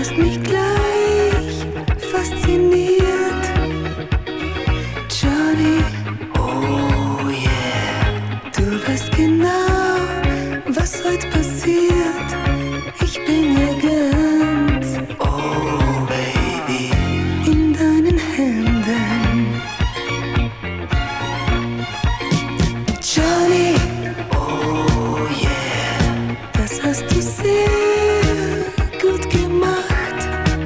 hast mich gleich fasziniert, Johnny. Oh yeah, du weißt genau, was heute passiert. Ich bin ja ganz, oh Baby, in deinen Händen. Johnny, oh yeah, das hast du sehr gut gemacht.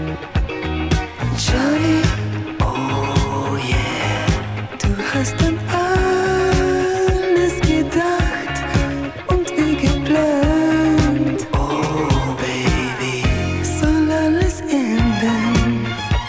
Johnny, oh yeah, du hast an alles gedacht und wie geplant. Oh Baby, soll alles enden.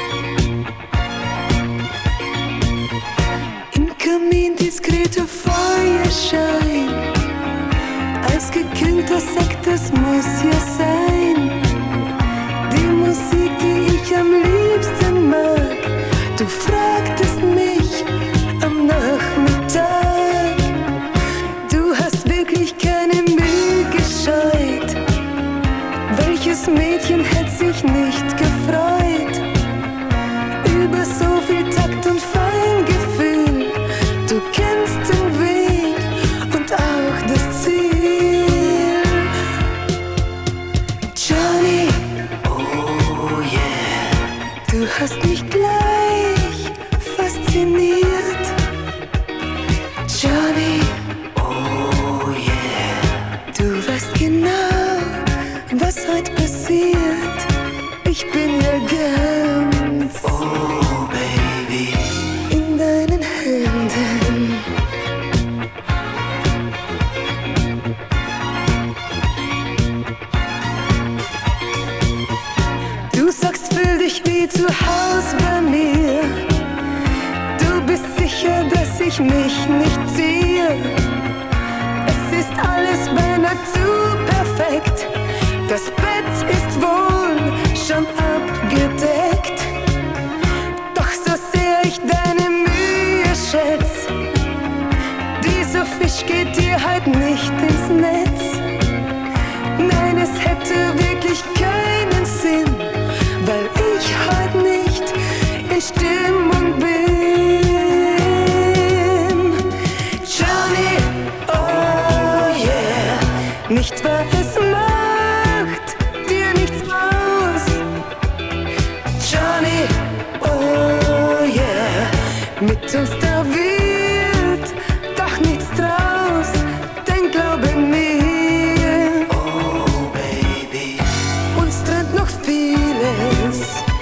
Im Kamin diskreter Feuerschein, eisgekühlter Sekt, das muss ja sein. Die Musik, die ich am liebsten mag. Du fragtest mich am Nachmittag. Du hast wirklich keine Mühe gescheut. Welches Mädchen hätte sich nicht gefreut über so viel Takt und Feingefühl? Du kennst den Weg und auch das Ziel. Johnny, oh yeah, du hast mich gleich fasziniert. Johnny, oh yeah, du weißt genau, was heute passiert. Ich bin ja ganz, oh Baby, in deinen Händen. Du sagst, fühl dich wie zu Haus bei mir. Du bist sicher, dass ich mich nicht ziehe. Es ist alles beinahe zu perfekt. Das Bett ist wohl schon abgedeckt. Doch so sehr ich deine Mühe schätz, dieser Fisch geht dir halt nicht ins Netz. Nein, es hätte wirklich keinen Sinn, weil ich halt nicht in Stimmung bin. Johnny, oh yeah, nicht wahr, es macht dir nichts aus. Johnny, oh yeah, mit uns da wird doch nichts draus, denn glaube mir, oh Baby, uns trennt noch vieles.